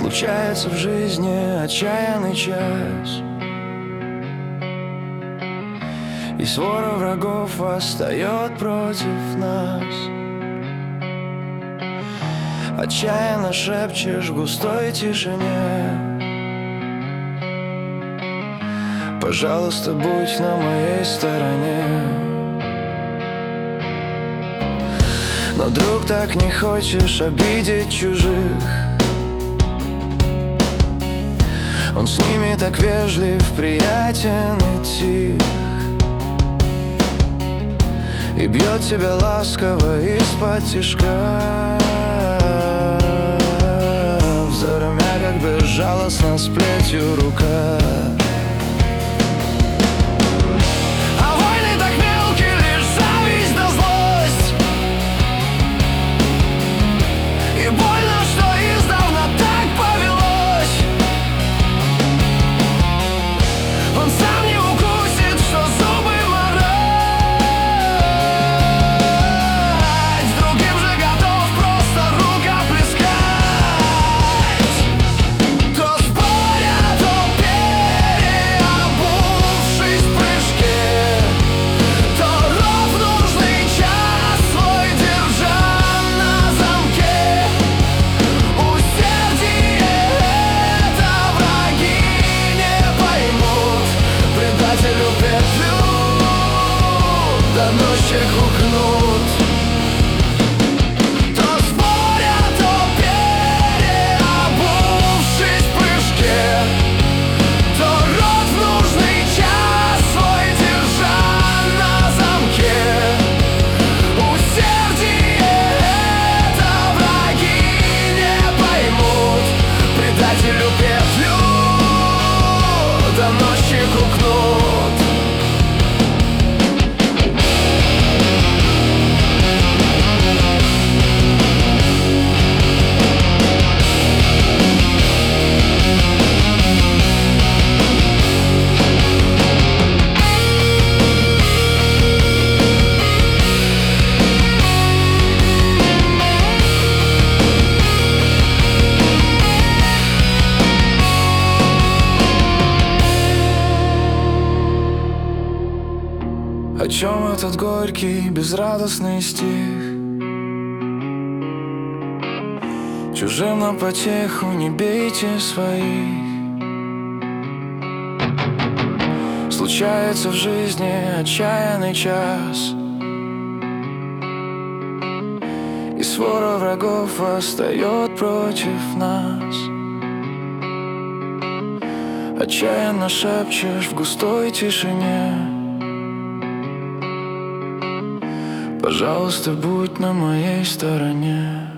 Случается в жизни отчаянный час, и свора врагов восстает против нас. Отчаянно шепчешь в густой тишине: пожалуйста, будь на моей стороне. Но, друг, так не хочешь обидеть чужих. Он с ними так вежлив, приятен и тих, и бьет тебя ласково из-под тишка, заромя, как безжалостно с плетью рука. Доносчик укнут, то споря, то переобувшись в прыжке, то рот в нужный час свой держа на замке. Усердие это враги не поймут, предателю петлю доносчик укнут. О чем этот горький, безрадостный стих? Чужим на потеху не бейте своих. Случается в жизни отчаянный час, и свора врагов восстает против нас. Отчаянно шепчешь в густой тишине: пожалуйста, будь на моей стороне.